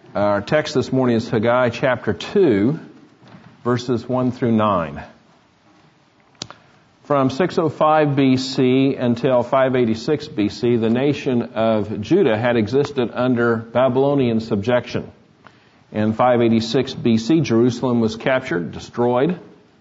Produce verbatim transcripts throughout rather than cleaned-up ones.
Our text this morning is Haggai chapter two, verses one through nine. From six oh five B C until five eighty-six B C, the nation of Judah had existed under Babylonian subjection. In five eighty-six B C, Jerusalem was captured, destroyed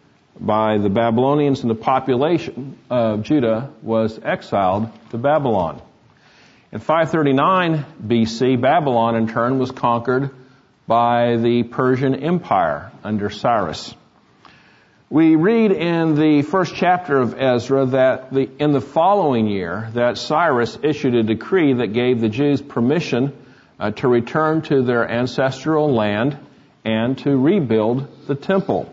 by the Babylonians, and the population of Judah was exiled to Babylon. In five thirty-nine B C, Babylon in turn was conquered by the Persian Empire under Cyrus. We read in the first chapter of Ezra that the, in the following year that Cyrus issued a decree that gave the Jews permission uh, to return to their ancestral land and to rebuild the temple.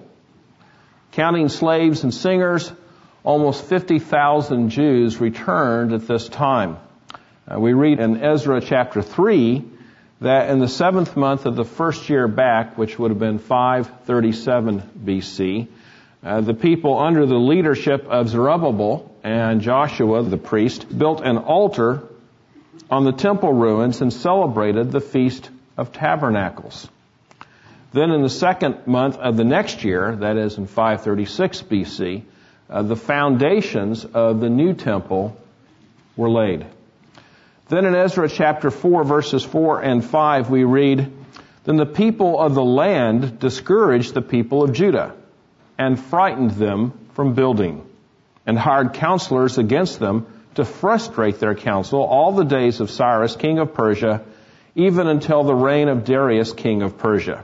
Counting slaves and singers, almost fifty thousand Jews returned at this time. Uh, we read in Ezra chapter three that in the seventh month of the first year back, which would have been five thirty-seven B C, uh, the people under the leadership of Zerubbabel and Joshua the priest built an altar on the temple ruins and celebrated the Feast of Tabernacles. Then in the second month of the next year, that is in five thirty-six B C, uh, the foundations of the new temple were laid. Then in Ezra chapter four, verses four and five, we read, "Then the people of the land discouraged the people of Judah and frightened them from building, and hired counselors against them to frustrate their counsel all the days of Cyrus, king of Persia, even until the reign of Darius, king of Persia."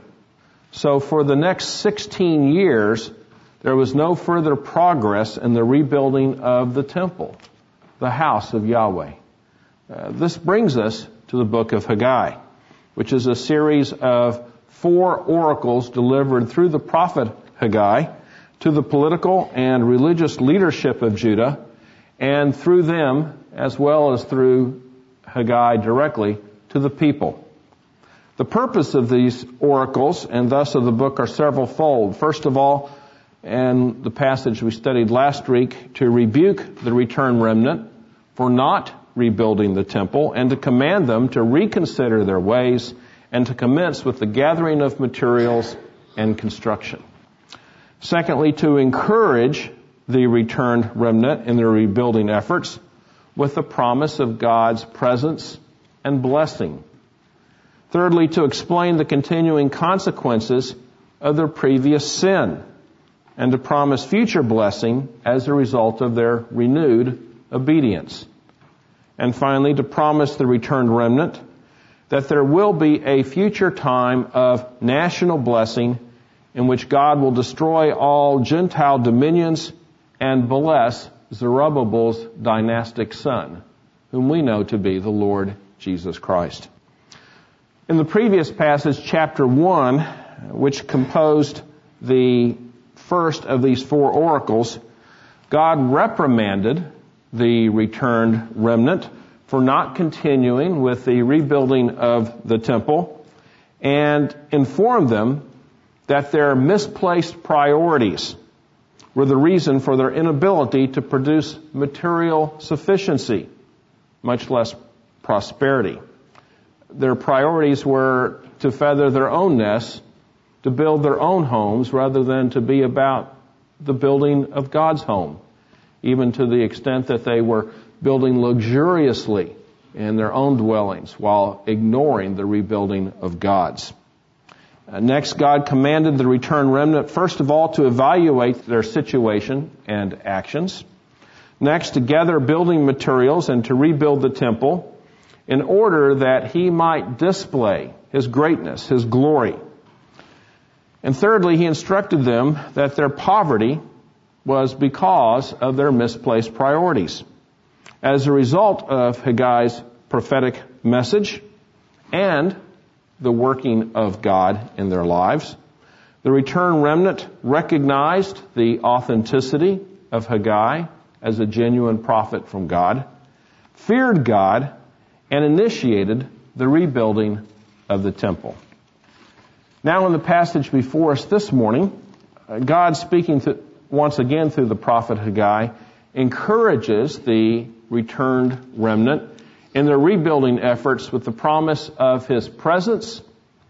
So for the next sixteen years, there was no further progress in the rebuilding of the temple, the house of Yahweh. Uh, this brings us to the book of Haggai, which is a series of four oracles delivered through the prophet Haggai to the political and religious leadership of Judah, and through them, as well as through Haggai directly, to the people. The purpose of these oracles, and thus of the book, are several-fold. First of all, and the passage we studied last week, to rebuke the returned remnant for not rebuilding the temple, and to command them to reconsider their ways and to commence with the gathering of materials and construction. Secondly, to encourage the returned remnant in their rebuilding efforts with the promise of God's presence and blessing. Thirdly, to explain the continuing consequences of their previous sin and to promise future blessing as a result of their renewed obedience. And finally, to promise the returned remnant that there will be a future time of national blessing in which God will destroy all Gentile dominions and bless Zerubbabel's dynastic son, whom we know to be the Lord Jesus Christ. In the previous passage, chapter one, which composed the first of these four oracles, God reprimanded the returned remnant for not continuing with the rebuilding of the temple and informed them that their misplaced priorities were the reason for their inability to produce material sufficiency, much less prosperity. Their priorities were to feather their own nests, to build their own homes, rather than to be about the building of God's home, even to the extent that they were building luxuriously in their own dwellings while ignoring the rebuilding of God's. Uh, next, God commanded the returned remnant, first of all, to evaluate their situation and actions. Next, to gather building materials and to rebuild the temple in order that He might display His greatness, His glory. And thirdly, He instructed them that their poverty was because of their misplaced priorities. As a result of Haggai's prophetic message and the working of God in their lives, the returned remnant recognized the authenticity of Haggai as a genuine prophet from God, feared God, and initiated the rebuilding of the temple. Now in the passage before us this morning, God, speaking to, once again through the prophet Haggai, encourages the returned remnant in their rebuilding efforts with the promise of His presence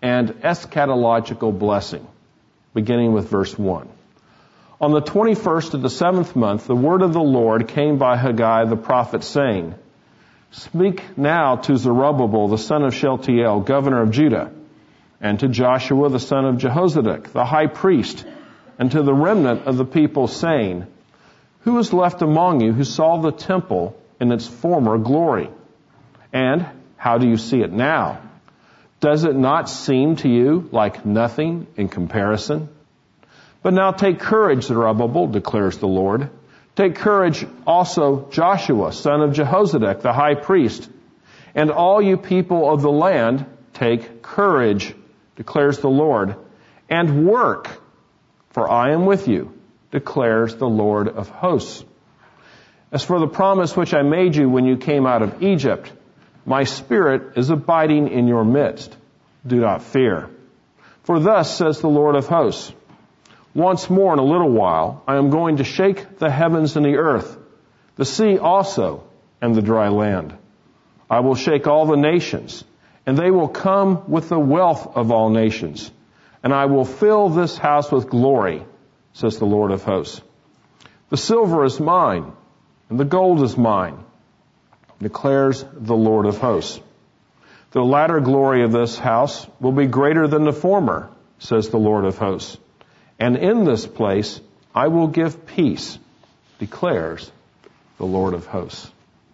and eschatological blessing, beginning with verse one. On the twenty-first of the seventh month, the word of the Lord came by Haggai the prophet, saying, Speak now to Zerubbabel, the son of Shealtiel, governor of Judah, and to Joshua, the son of Jehozadak, the high priest, and to the remnant of the people, saying, Who is left among you who saw the temple in its former glory? And how do you see it now? Does it not seem to you like nothing in comparison? But now take courage, Zerubbabel, declares the Lord. Take courage also, Joshua, son of Jehozadak, the high priest. And all you people of the land, take courage, declares the Lord, and work, for I am with you, declares the Lord of hosts. As for the promise which I made you when you came out of Egypt, my spirit is abiding in your midst. Do not fear. For thus says the Lord of hosts, once more in a little while, I am going to shake the heavens and the earth, the sea also, and the dry land. I will shake all the nations, and they will come with the wealth of all nations. And I will fill this house with glory, says the Lord of hosts. The silver is mine, and the gold is mine, declares the Lord of hosts. The latter glory of this house will be greater than the former, says the Lord of hosts. And in this place I will give peace, declares the Lord of hosts.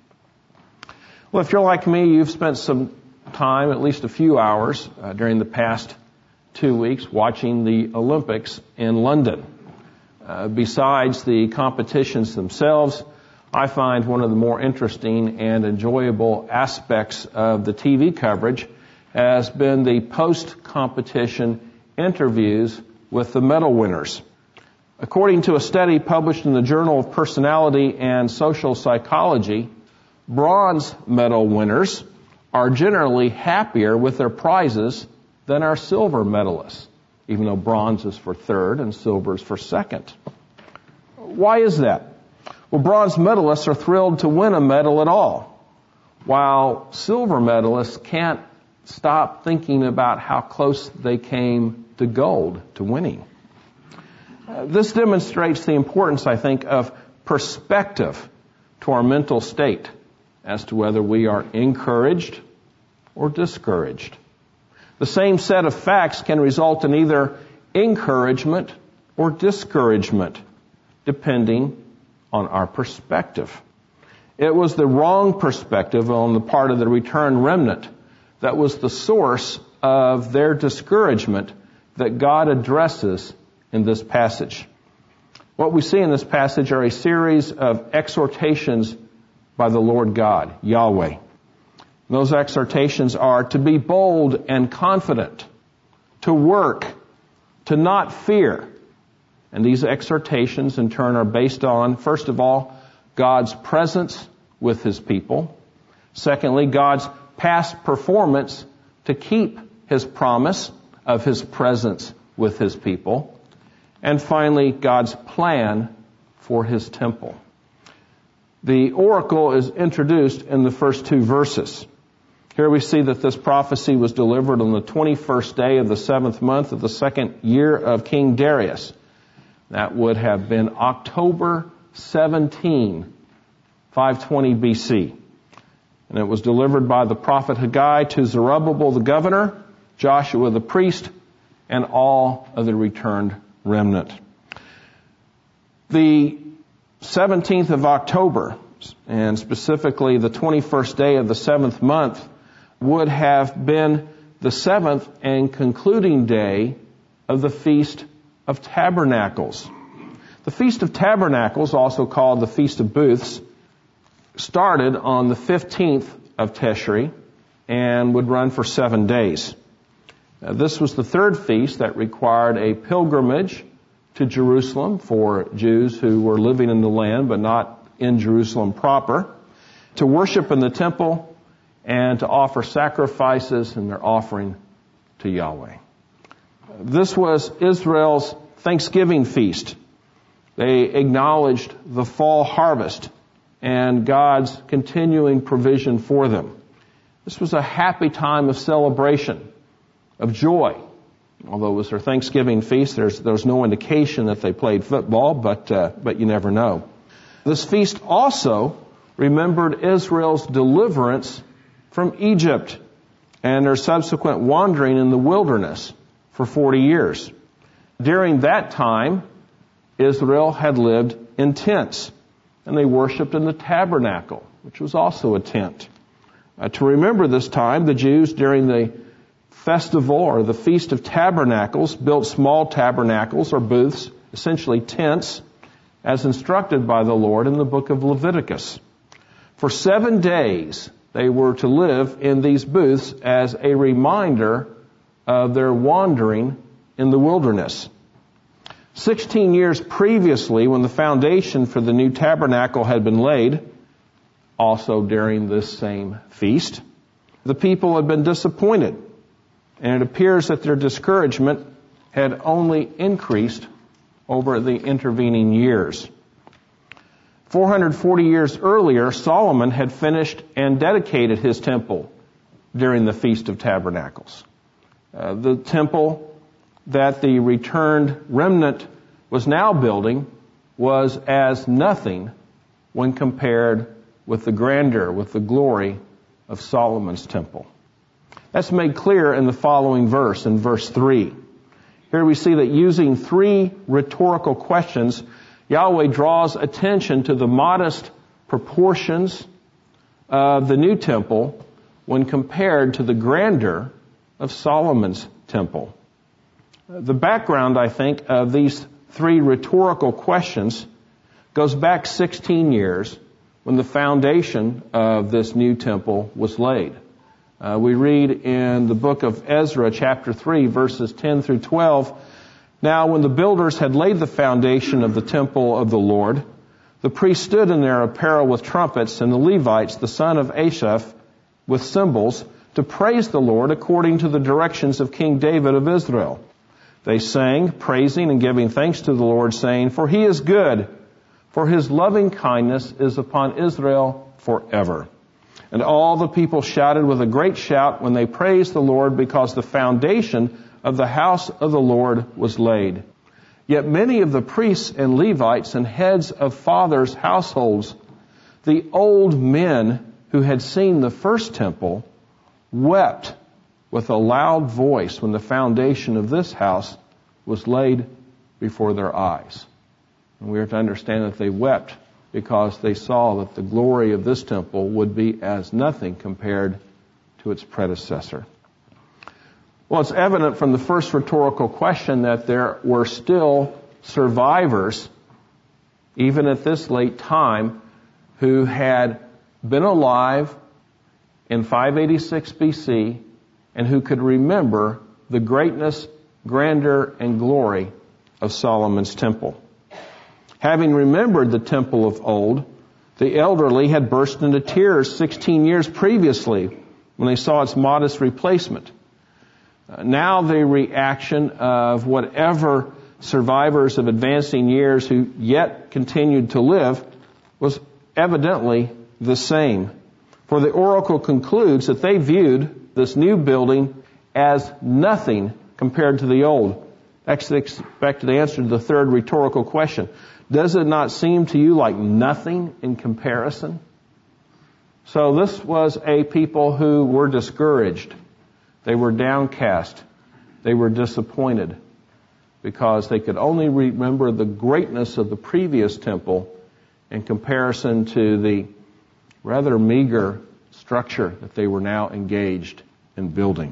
Well, if you're like me, you've spent some time, at least a few hours, uh, during the past two weeks watching the Olympics in London. Uh, besides the competitions themselves, I find one of the more interesting and enjoyable aspects of the T V coverage has been the post-competition interviews with the medal winners. According to a study published in the Journal of Personality and Social Psychology, bronze medal winners are generally happier with their prizes than our silver medalists, even though bronze is for third and silver is for second. Why is that? Well, bronze medalists are thrilled to win a medal at all, while silver medalists can't stop thinking about how close they came to gold, to winning. Uh, this demonstrates the importance, I think, of perspective to our mental state as to whether we are encouraged or discouraged. The same set of facts can result in either encouragement or discouragement, depending on our perspective. It was the wrong perspective on the part of the returned remnant that was the source of their discouragement that God addresses in this passage. What we see in this passage are a series of exhortations by the Lord God, Yahweh. Those exhortations are to be bold and confident, to work, to not fear. And these exhortations in turn are based on, first of all, God's presence with His people. Secondly, God's past performance to keep His promise of His presence with His people. And finally, God's plan for His temple. The oracle is introduced in the first two verses. Here we see that this prophecy was delivered on the twenty-first day of the seventh month of the second year of King Darius. That would have been October seventeenth, five twenty B C. And it was delivered by the prophet Haggai to Zerubbabel the governor, Joshua the priest, and all of the returned remnant. The seventeenth of October, and specifically the twenty-first day of the seventh month, would have been the seventh and concluding day of the Feast of Tabernacles. The Feast of Tabernacles, also called the Feast of Booths, started on the fifteenth of Teshri and would run for seven days. Now, this was the third feast that required a pilgrimage to Jerusalem for Jews who were living in the land but not in Jerusalem proper, to worship in the temple and to offer sacrifices in their offering to Yahweh. This was Israel's Thanksgiving feast. They acknowledged the fall harvest and God's continuing provision for them. This was a happy time of celebration of joy. Although it was their Thanksgiving feast, there's, there's no indication that they played football, but, uh, but you never know. This feast also remembered Israel's deliverance from Egypt and their subsequent wandering in the wilderness for forty years. During that time, Israel had lived in tents, and they worshiped in the tabernacle, which was also a tent. Uh, to remember this time, the Jews during the festival or the Feast of Tabernacles built small tabernacles or booths, essentially tents, as instructed by the Lord in the book of Leviticus. For seven days, they were to live in these booths as a reminder of their wandering in the wilderness. Sixteen years previously, when the foundation for the new tabernacle had been laid, also during this same feast, the people had been disappointed, and it appears that their discouragement had only increased over the intervening years. four hundred forty years earlier, Solomon had finished and dedicated his temple during the Feast of Tabernacles. Uh, the temple that the returned remnant was now building was as nothing when compared with the grandeur, with the glory of Solomon's temple. That's made clear in the following verse, in verse three. Here we see that using three rhetorical questions, Yahweh draws attention to the modest proportions of the new temple when compared to the grandeur of Solomon's temple. The background, I think, of these three rhetorical questions goes back sixteen years when the foundation of this new temple was laid. Uh, we read in the book of Ezra, chapter three, verses ten through twelve, "Now when the builders had laid the foundation of the temple of the Lord, the priests stood in their apparel with trumpets, and the Levites, the son of Asaph, with cymbals, to praise the Lord according to the directions of King David of Israel. They sang, praising and giving thanks to the Lord, saying, 'For he is good, for his loving kindness is upon Israel forever.' And all the people shouted with a great shout when they praised the Lord, because the foundation of the house of the Lord was laid. Yet many of the priests and Levites and heads of fathers' households, the old men who had seen the first temple, wept with a loud voice when the foundation of this house was laid before their eyes." And we are to understand that they wept because they saw that the glory of this temple would be as nothing compared to its predecessor. Well, it's evident from the first rhetorical question that there were still survivors, even at this late time, who had been alive in five eighty-six B C and who could remember the greatness, grandeur, and glory of Solomon's temple. Having remembered the temple of old, the elderly had burst into tears sixteen years previously when they saw its modest replacement. Uh, now the reaction of whatever survivors of advancing years who yet continued to live was evidently the same. For the oracle concludes that they viewed this new building as nothing compared to the old. That's the expected answer to the third rhetorical question. Does it not seem to you like nothing in comparison? So this was a people who were discouraged. They were downcast. They were disappointed because they could only remember the greatness of the previous temple in comparison to the rather meager structure that they were now engaged in building.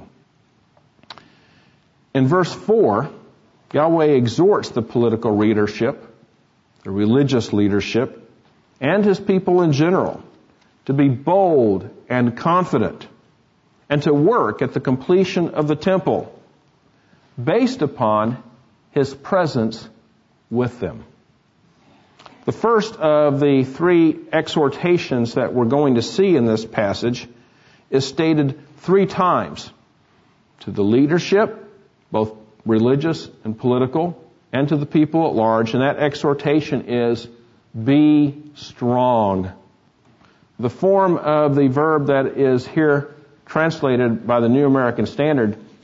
In verse four, Yahweh exhorts the political leadership, the religious leadership, and his people in general to be bold and confident and to work at the completion of the temple based upon his presence with them. The first of the three exhortations that we're going to see in this passage is stated three times to the leadership, both religious and political, and to the people at large, and that exhortation is, be strong. The form of the verb that is here translated by the New American Standard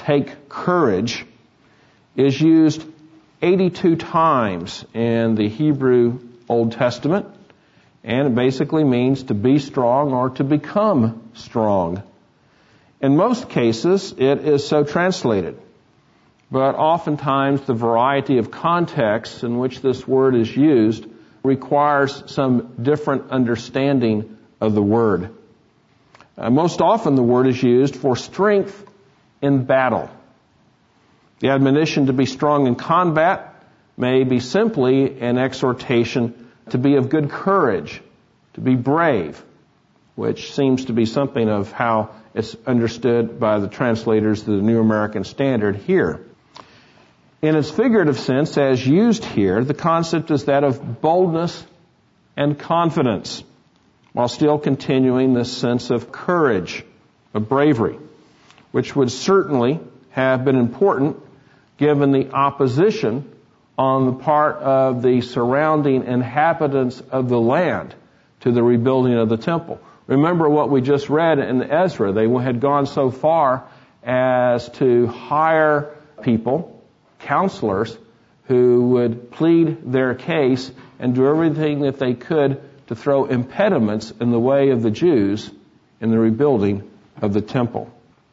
take courage, is used eighty-two times in the Hebrew Old Testament, and it basically means to be strong or to become strong. In most cases, it is so translated, but oftentimes the variety of contexts in which this word is used requires some different understanding of the word. Uh, most often the word is used for strength in battle. The admonition to be strong in combat may be simply an exhortation to be of good courage, to be brave, which seems to be something of how it's understood by the translators of the New American Standard here. In its figurative sense, as used here, the concept is that of boldness and confidence, while still continuing this sense of courage, of bravery, which would certainly have been important given the opposition on the part of the surrounding inhabitants of the land to the rebuilding of the temple. Remember what we just read in Ezra. They had gone so far as to hire people, counselors, who would plead their case and do everything that they could to throw impediments in the way of the Jews in the rebuilding of the temple.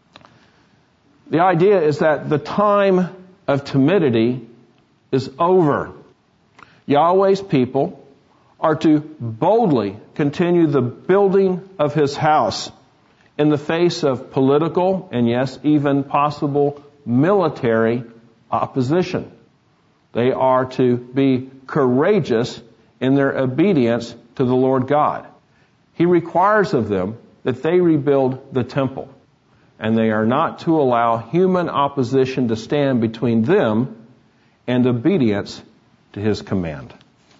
The idea is that the time of timidity is over. Yahweh's people are to boldly continue the building of His house in the face of political and, yes, even possible military opposition. They are to be courageous in their obedience to the Lord God. He requires of them that they rebuild the temple, and they are not to allow human opposition to stand between them and obedience to His command.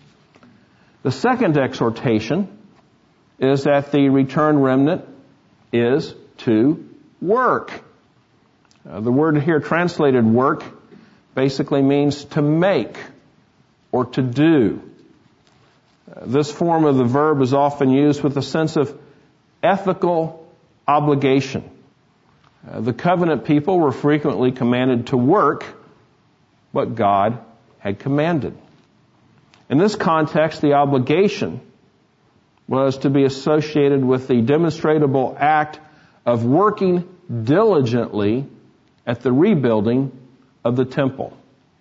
The second exhortation is that the returned remnant is to work. Uh, the word here translated work basically means to make or to do. Uh, this form of the verb is often used with a sense of ethical obligation. Uh, the covenant people were frequently commanded to work what God had commanded. In this context, the obligation was to be associated with the demonstrable act of working diligently at the rebuilding of the temple.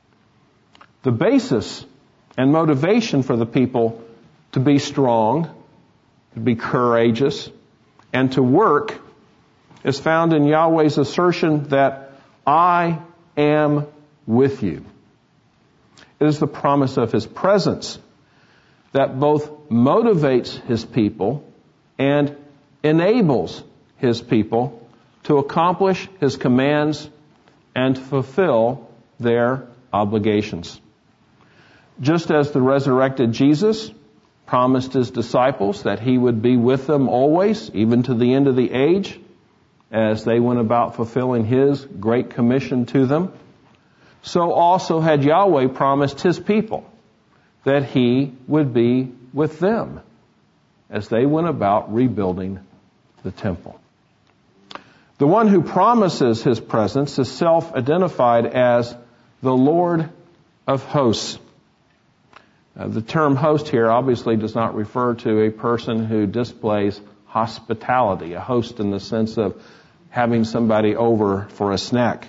The basis and motivation for the people to be strong, to be courageous, and to work is found in Yahweh's assertion that I am with you. It is the promise of His presence that both motivates His people and enables His people to accomplish His commands and to fulfill their obligations. Just as the resurrected Jesus promised His disciples that He would be with them always, even to the end of the age, as they went about fulfilling His great commission to them, so also had Yahweh promised His people that He would be with them as they went about rebuilding the temple. The one who promises His presence is self-identified as the Lord of hosts. Uh, the term host here obviously does not refer to a person who displays hospitality, a host in the sense of having somebody over for a snack.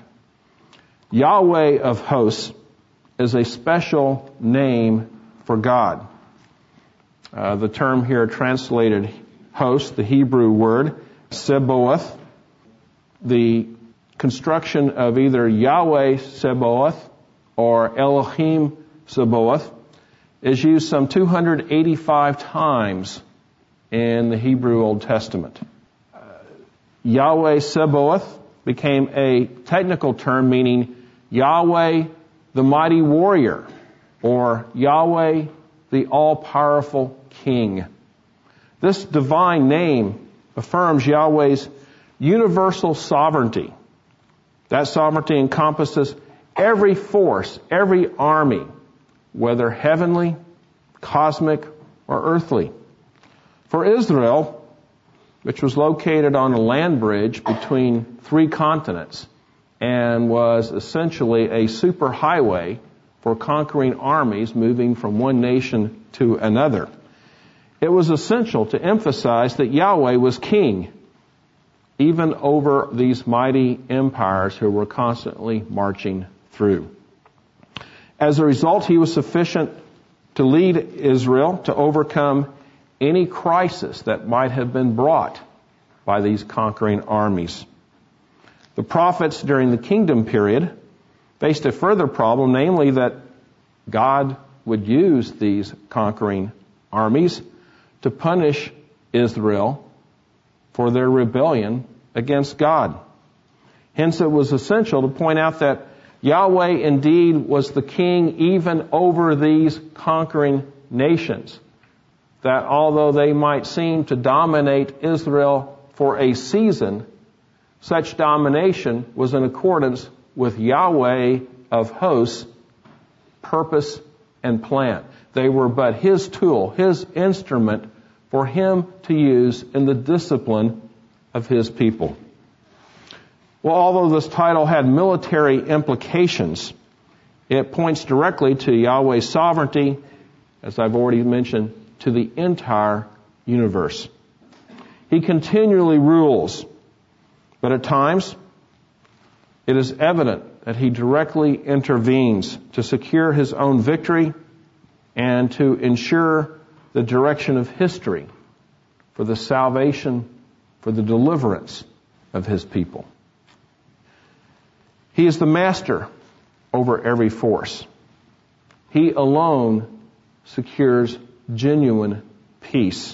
Yahweh of hosts is a special name for God. Uh, the term here translated host, the Hebrew word, Seboth, the construction of either Yahweh Seboth or Elohim Seboth, is used some two hundred eighty-five times in the Hebrew Old Testament. Uh, Yahweh Seboth became a technical term meaning Yahweh the mighty warrior, or Yahweh the all-powerful king. This divine name affirms Yahweh's universal sovereignty. That sovereignty encompasses every force, every army, whether heavenly, cosmic, or earthly. For Israel, which was located on a land bridge between three continents, and was essentially a superhighway for conquering armies moving from one nation to another. It was essential to emphasize that Yahweh was king, even over these mighty empires who were constantly marching through. As a result, he was sufficient to lead Israel to overcome any crisis that might have been brought by these conquering armies. The prophets during the kingdom period faced a further problem, namely that God would use these conquering armies to punish Israel for their rebellion against God. Hence, it was essential to point out that Yahweh indeed was the king even over these conquering nations. That although they might seem to dominate Israel for a season, such domination was in accordance with Yahweh of hosts' purpose and plan. They were but His tool, His instrument for Him to use in the discipline of His people. Well, although this title had military implications, it points directly to Yahweh's sovereignty, as I've already mentioned, to the entire universe. He continually rules, but at times it is evident that He directly intervenes to secure His own victory and to ensure the direction of history for the salvation, for the deliverance of His people. He is the master over every force. He alone secures genuine peace.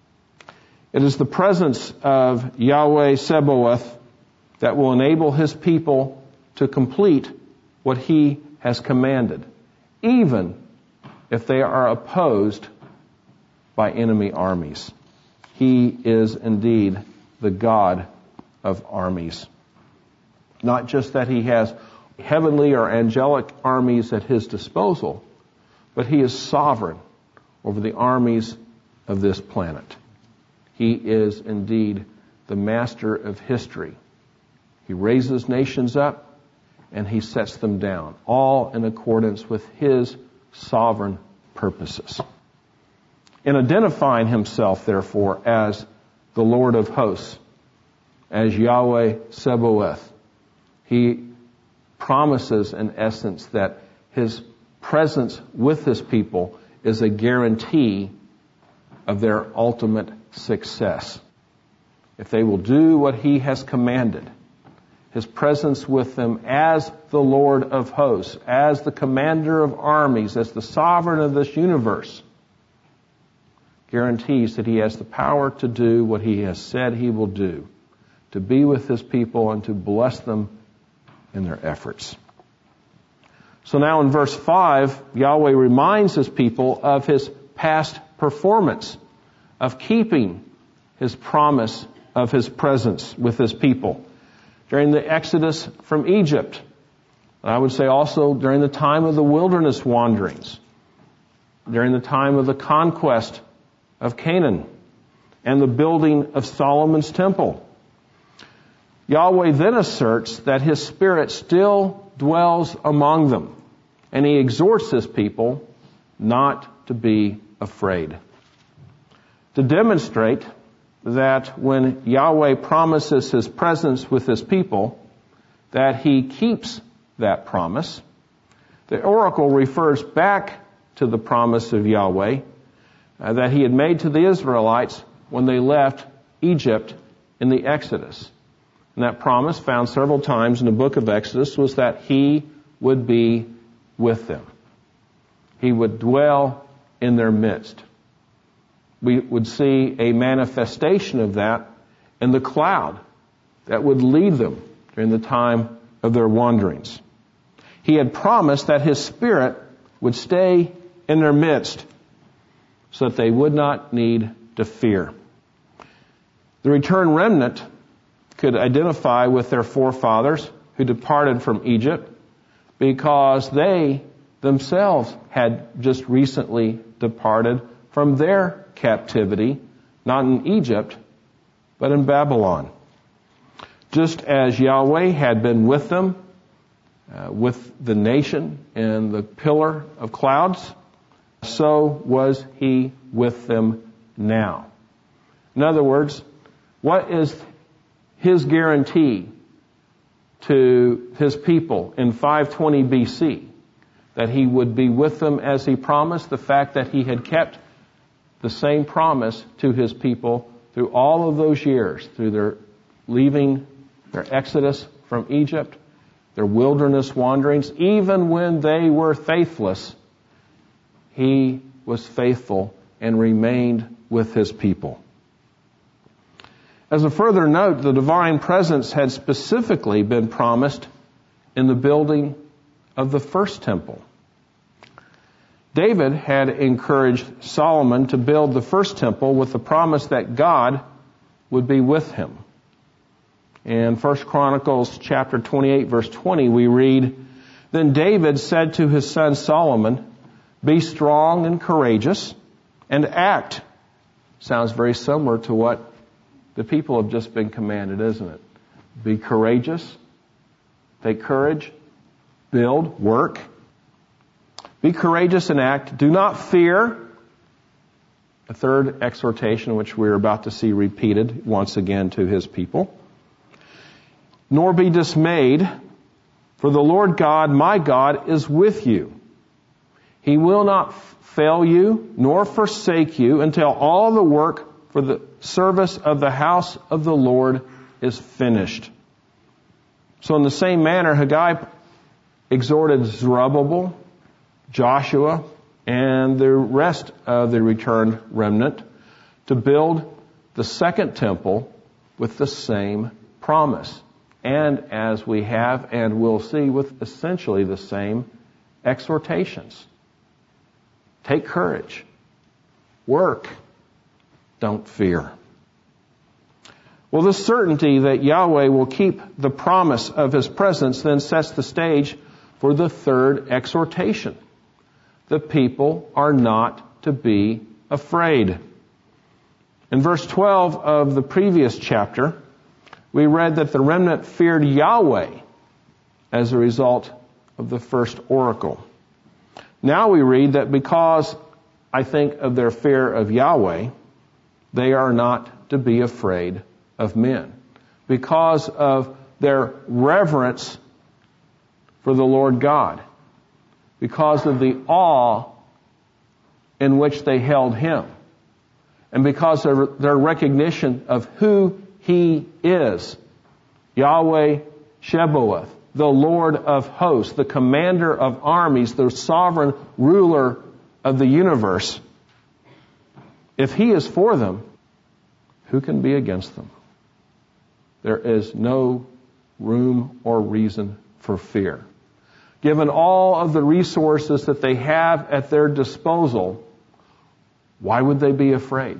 It is the presence of Yahweh Sebaoth that will enable His people to complete what He has commanded, even if they are opposed by enemy armies. He is indeed the God of armies. Not just that He has heavenly or angelic armies at His disposal, but He is sovereign over the armies of this planet. He is indeed the master of history. He raises nations up and He sets them down, all in accordance with His sovereign purposes. In identifying Himself, therefore, as the Lord of hosts, as Yahweh Sebaoth, He promises, in essence, that His presence with His people is a guarantee of their ultimate success. If they will do what He has commanded, His presence with them as the Lord of hosts, as the commander of armies, as the sovereign of this universe, guarantees that He has the power to do what He has said He will do, to be with His people and to bless them in their efforts. So now in verse five, Yahweh reminds His people of His past performance, of keeping His promise of His presence with His people during the exodus from Egypt. I would say also during the time of the wilderness wanderings, during the time of the conquest of Canaan, and the building of Solomon's temple. Yahweh then asserts that His Spirit still dwells among them, and He exhorts His people not to be afraid. To demonstrate that when Yahweh promises His presence with His people, that He keeps that promise, the oracle refers back to the promise of Yahweh uh, that He had made to the Israelites when they left Egypt in the Exodus. And that promise, found several times in the book of Exodus, was that He would be with them. He would dwell in their midst. We would see a manifestation of that in the cloud that would lead them during the time of their wanderings. He had promised that His Spirit would stay in their midst so that they would not need to fear. The returned remnant could identify with their forefathers who departed from Egypt because they themselves had just recently departed from their captivity, not in Egypt, but in Babylon. Just as Yahweh had been with them, uh, with the nation in the pillar of clouds, so was He with them now. In other words, what is His guarantee to His people in five twenty B C? That He would be with them as He promised, the fact that He had kept the same promise to His people through all of those years, through their leaving, their exodus from Egypt, their wilderness wanderings, even when they were faithless, He was faithful and remained with His people. As a further note, the divine presence had specifically been promised in the building of the first temple. David had encouraged Solomon to build the first temple with the promise that God would be with him. In First Chronicles chapter twenty-eight, verse twenty, we read, "Then David said to his son Solomon, 'Be strong and courageous, and act.'" Sounds very similar to what the people have just been commanded, isn't it? Be courageous, take courage, build, work. Be courageous and act. Do not fear. A third exhortation, which we're about to see repeated once again to His people. Nor be dismayed, for the Lord God, my God, is with you. He will not fail you, nor forsake you, until all the work for the service of the house of the Lord is finished. So in the same manner, Haggai exhorted Zerubbabel, Joshua, and the rest of the returned remnant to build the second temple with the same promise. And as we have and will see, with essentially the same exhortations. Take courage. Work. Don't fear. Well, this certainty that Yahweh will keep the promise of His presence then sets the stage for the third exhortation. The people are not to be afraid. In verse twelve of the previous chapter, we read that the remnant feared Yahweh as a result of the first oracle. Now we read that because, I think, of their fear of Yahweh, they are not to be afraid of men. Because of their reverence for the Lord God. Because of the awe in which they held Him. And because of their recognition of who He is. Yahweh Shebaoth, the Lord of hosts, the commander of armies, the sovereign ruler of the universe. If He is for them, who can be against them? There is no room or reason for fear. Given all of the resources that they have at their disposal, why would they be afraid?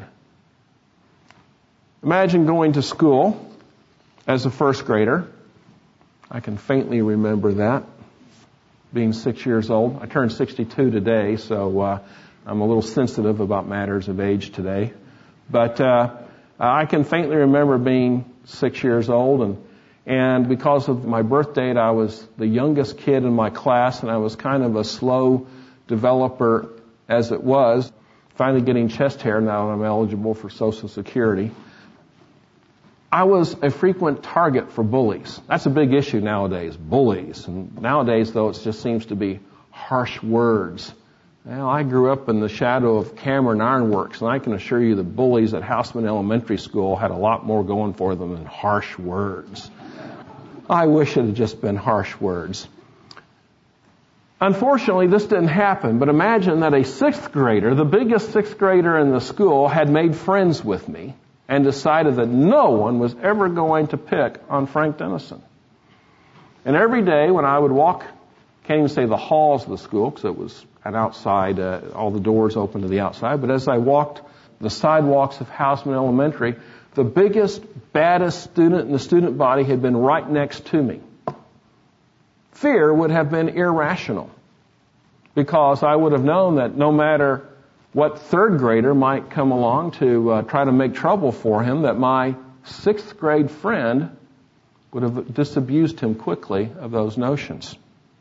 Imagine going to school as a first grader. I can faintly remember that, being six years old. I turned sixty-two today, so uh, I'm a little sensitive about matters of age today. But uh, I can faintly remember being six years old, and And because of my birth date, I was the youngest kid in my class, and I was kind of a slow developer as it was. Finally getting chest hair now that I'm eligible for Social Security. I was a frequent target for bullies. That's a big issue nowadays, bullies. And nowadays, though, it just seems to be harsh words. Well, I grew up in the shadow of Cameron Ironworks, and I can assure you the bullies at Houseman Elementary School had a lot more going for them than harsh words. I wish it had just been harsh words. Unfortunately, this didn't happen, but imagine that a sixth grader, the biggest sixth grader in the school, had made friends with me and decided that no one was ever going to pick on Frank Dennison. And every day when I would walk, can't even say the halls of the school because it was an outside, uh, all the doors open to the outside, but as I walked the sidewalks of Houseman Elementary, the biggest, baddest student in the student body had been right next to me. Fear would have been irrational because I would have known that no matter what third grader might come along to uh, try to make trouble for him, that my sixth grade friend would have disabused him quickly of those notions.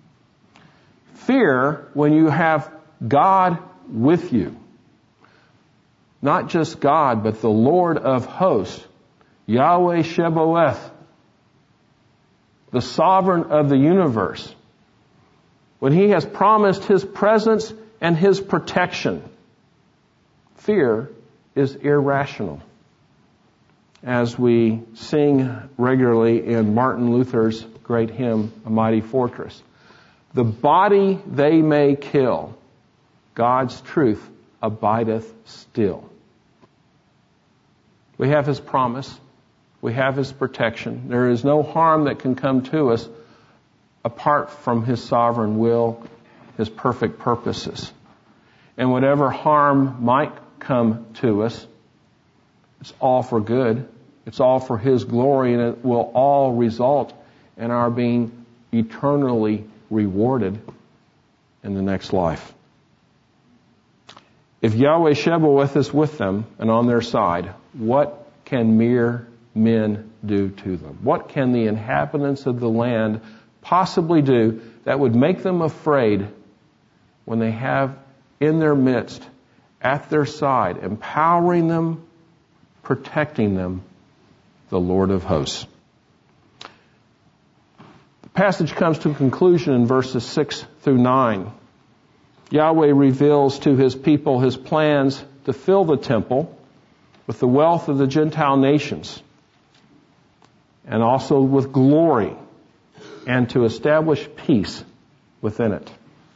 Fear when you have God with you. Not just God, but the Lord of hosts, Yahweh Sheboeth, the sovereign of the universe. When He has promised His presence and His protection, fear is irrational. As we sing regularly in Martin Luther's great hymn, A Mighty Fortress. The body they may kill, God's truth abideth still. We have His promise. We have His protection. There is no harm that can come to us apart from His sovereign will, His perfect purposes. And whatever harm might come to us, it's all for good. It's all for His glory, and it will all result in our being eternally rewarded in the next life. If Yahweh Sheboeth is with them and on their side, what can mere men do to them? What can the inhabitants of the land possibly do that would make them afraid when they have in their midst, at their side, empowering them, protecting them, the Lord of hosts? The passage comes to a conclusion in verses six through nine. Yahweh reveals to His people His plans to fill the temple with the wealth of the Gentile nations, and also with glory, and to establish peace within it.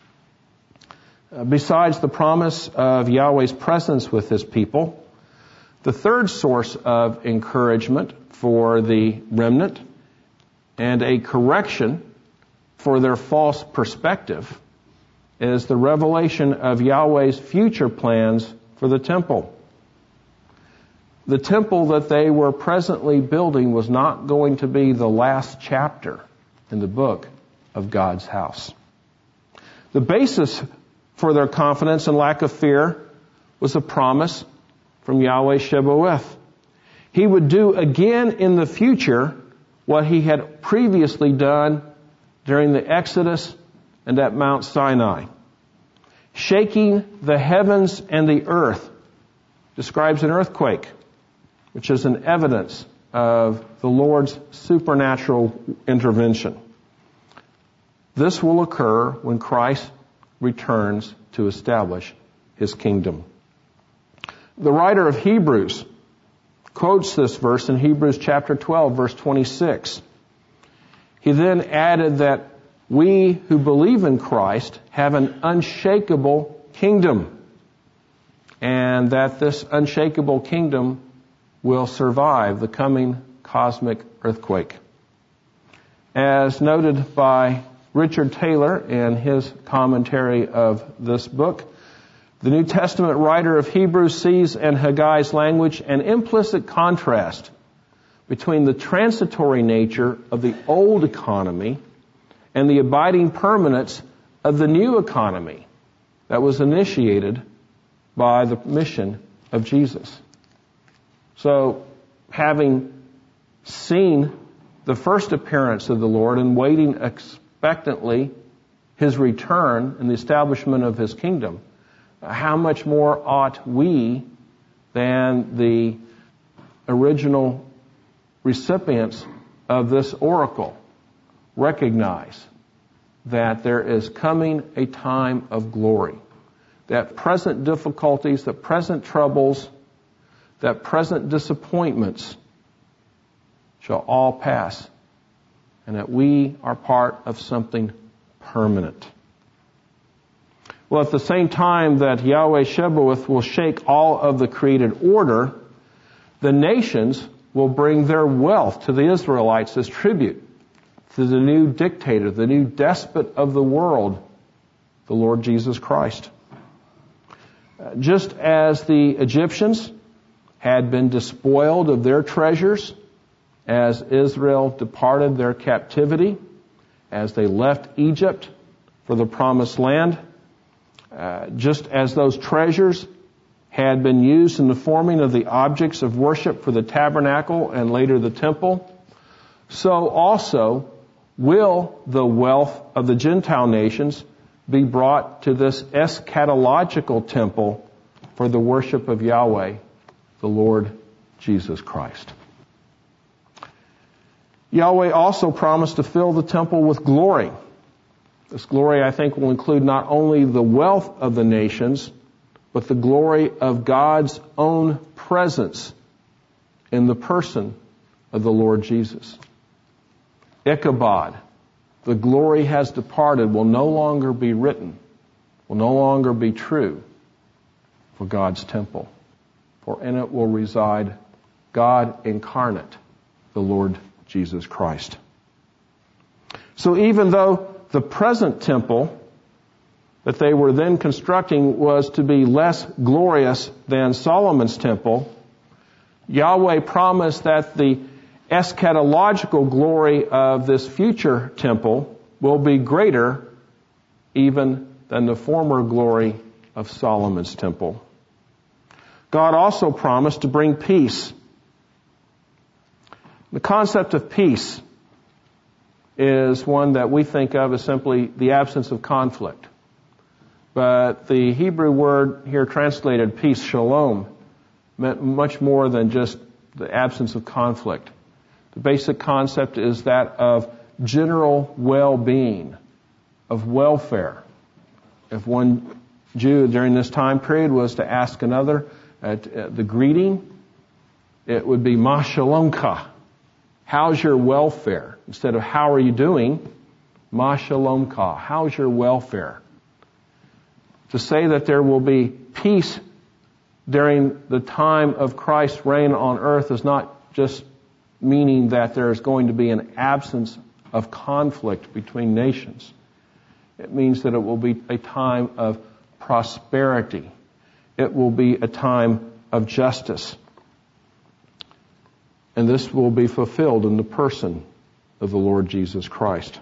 Uh, besides the promise of Yahweh's presence with His people, the third source of encouragement for the remnant and a correction for their false perspective is the revelation of Yahweh's future plans for the temple. The temple that they were presently building was not going to be the last chapter in the book of God's house. The basis for their confidence and lack of fear was a promise from Yahweh Sheboeth. He would do again in the future what He had previously done during the Exodus and at Mount Sinai. Shaking the heavens and the earth describes an earthquake, which is an evidence of the Lord's supernatural intervention. This will occur when Christ returns to establish His kingdom. The writer of Hebrews quotes this verse in Hebrews chapter twelve, verse twenty-six. He then added that we who believe in Christ have an unshakable kingdom, and that this unshakable kingdom will survive the coming cosmic earthquake. As noted by Richard Taylor in his commentary of this book, the New Testament writer of Hebrews sees in Haggai's language an implicit contrast between the transitory nature of the old economy and the abiding permanence of the new economy that was initiated by the mission of Jesus. So, having seen the first appearance of the Lord and waiting expectantly His return and the establishment of His kingdom, how much more ought we, than the original recipients of this oracle, recognize that there is coming a time of glory, that present difficulties, that present troubles, that present disappointments shall all pass, and that we are part of something permanent. Well, at the same time that Yahweh Sheboeth will shake all of the created order, the nations will bring their wealth to the Israelites as tribute to the new dictator, the new despot of the world, the Lord Jesus Christ. Just as the Egyptians had been despoiled of their treasures as Israel departed their captivity, as they left Egypt for the promised land, uh, just as those treasures had been used in the forming of the objects of worship for the tabernacle and later the temple, so also will the wealth of the Gentile nations be brought to this eschatological temple for the worship of Yahweh, the Lord Jesus Christ. Yahweh also promised to fill the temple with glory. This glory, I think, will include not only the wealth of the nations, but the glory of God's own presence in the person of the Lord Jesus. Ichabod, the glory has departed, will no longer be written, will no longer be true for God's temple. For in it will reside God incarnate, the Lord Jesus Christ. So even though the present temple that they were then constructing was to be less glorious than Solomon's temple, Yahweh promised that the eschatological glory of this future temple will be greater even than the former glory of Solomon's temple. God also promised to bring peace. The concept of peace is one that we think of as simply the absence of conflict. But the Hebrew word here translated peace, shalom, meant much more than just the absence of conflict. The basic concept is that of general well-being, of welfare. If one Jew during this time period was to ask another at, at the greeting, it would be ma shalomka. How's your welfare? Instead of how are you doing, ma shalomka. How's your welfare? To say that there will be peace during the time of Christ's reign on earth is not just meaning that there is going to be an absence of conflict between nations. It means that it will be a time of prosperity. It will be a time of justice. And this will be fulfilled in the person of the Lord Jesus Christ.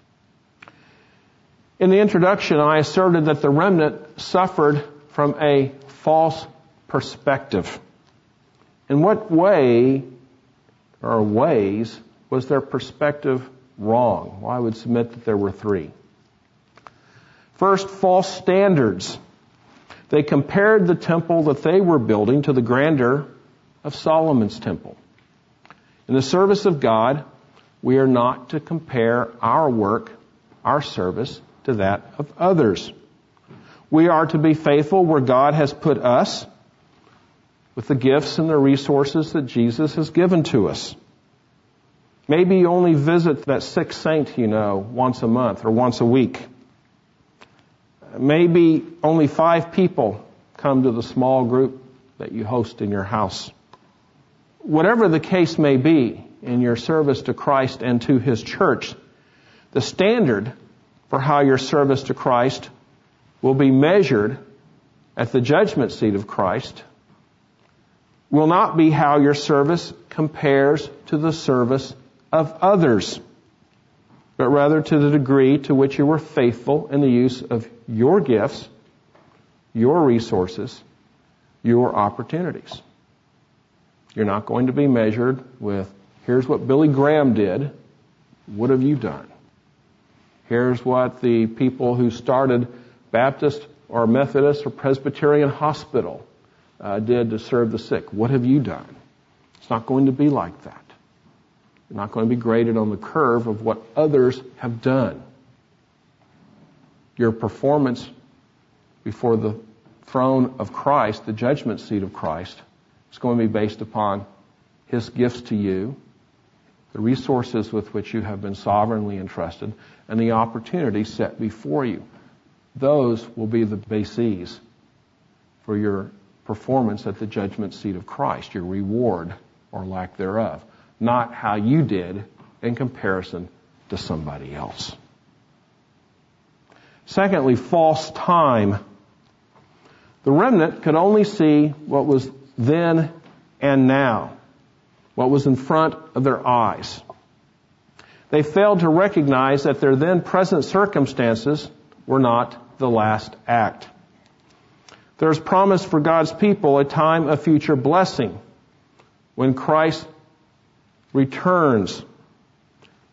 In the introduction, I asserted that the remnant suffered from a false perspective. In what way or ways was their perspective wrong? Well, I would submit that there were three. First, false standards. They compared the temple that they were building to the grandeur of Solomon's temple. In the service of God, we are not to compare our work, our service, to that of others. We are to be faithful where God has put us with the gifts and the resources that Jesus has given to us. Maybe you only visit that sick saint you know once a month or once a week. Maybe only five people come to the small group that you host in your house. Whatever the case may be in your service to Christ and to His church, the standard for how your service to Christ will be measured at the judgment seat of Christ will not be how your service compares to the service of others, but rather to the degree to which you were faithful in the use of your gifts, your resources, your opportunities. You're not going to be measured with, here's what Billy Graham did, what have you done? Here's what the people who started Baptist or Methodist or Presbyterian hospital uh, did to serve the sick. What have you done? It's not going to be like that. You're not going to be graded on the curve of what others have done. Your performance before the throne of Christ, the judgment seat of Christ, is going to be based upon His gifts to you, the resources with which you have been sovereignly entrusted, and the opportunities set before you. Those will be the bases for your performance at the judgment seat of Christ, your reward or lack thereof, not how you did in comparison to somebody else. Secondly, false time. The remnant could only see what was then and now, what was in front of their eyes. They failed to recognize that their then present circumstances were not the last act. There is promised for God's people a time of future blessing when Christ returns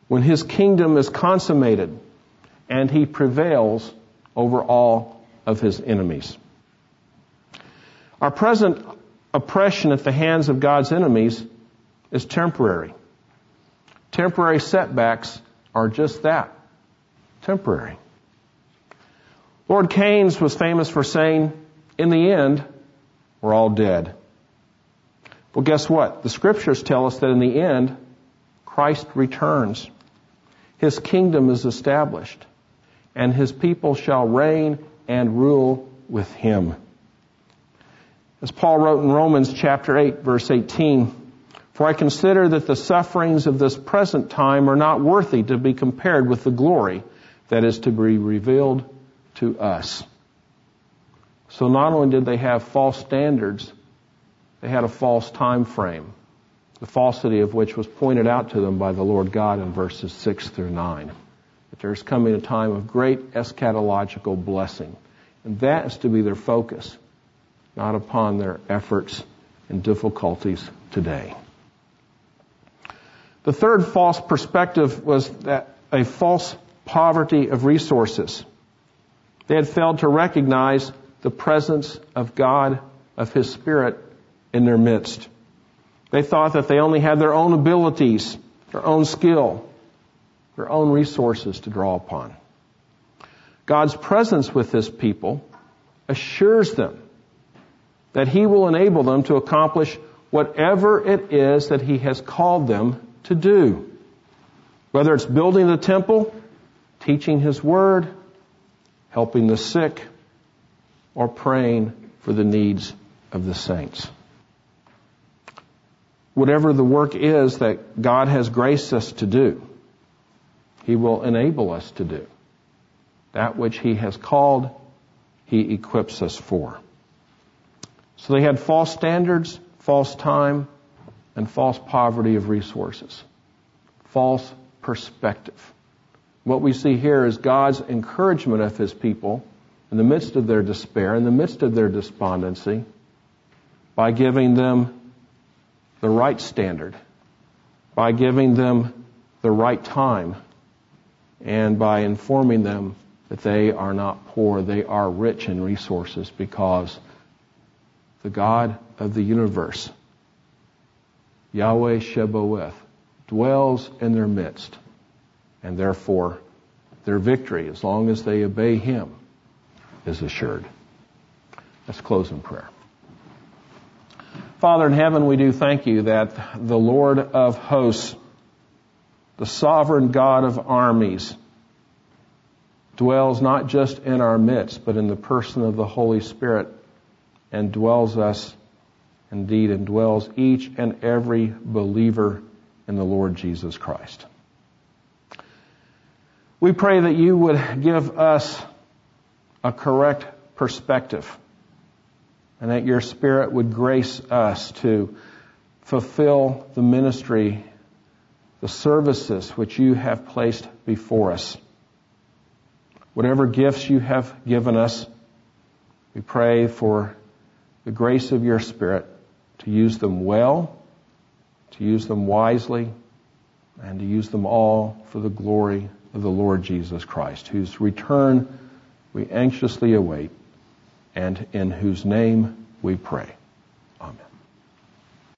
when His kingdom is consummated and He prevails over all of His enemies. Our present oppression at the hands of God's enemies is temporary. Temporary setbacks are just that, temporary. Lord Keynes was famous for saying, in the end, we're all dead. Well, guess what? The Scriptures tell us that in the end, Christ returns. His kingdom is established, and His people shall reign and rule with Him. As Paul wrote in Romans chapter eight, verse eighteen, "For I consider that the sufferings of this present time are not worthy to be compared with the glory that is to be revealed to us." So not only did they have false standards, they had a false time frame, the falsity of which was pointed out to them by the Lord God in verses six through nine. That there's coming a time of great eschatological blessing. And that is to be their focus, not upon their efforts and difficulties today. The third false perspective was that a false poverty of resources. They had failed to recognize the presence of God, of His Spirit in their midst. They thought that they only had their own abilities, their own skill, their own resources to draw upon. God's presence with His people assures them that He will enable them to accomplish whatever it is that He has called them to do. Whether it's building the temple, teaching His Word, helping the sick, or praying for the needs of the saints. Whatever the work is that God has graced us to do, He will enable us to do. That which He has called, He equips us for. So they had false standards, false time, and false poverty of resources. False perspective. What we see here is God's encouragement of His people in the midst of their despair, in the midst of their despondency, by giving them the right standard, by giving them the right time, and by informing them that they are not poor, they are rich in resources because the God of the universe, Yahweh Sheboweth, dwells in their midst, and therefore their victory, as long as they obey Him, is assured. Let's close in prayer. Father in heaven, we do thank You that the Lord of hosts, the sovereign God of armies, dwells not just in our midst, but in the person of the Holy Spirit, and dwells us, indeed, and dwells each and every believer in the Lord Jesus Christ. We pray that You would give us a correct perspective, and that Your Spirit would grace us to fulfill the ministry, the services which You have placed before us. Whatever gifts You have given us, we pray for the grace of Your Spirit to use them well, to use them wisely, and to use them all for the glory of the Lord Jesus Christ, whose return we anxiously await, and in whose name we pray.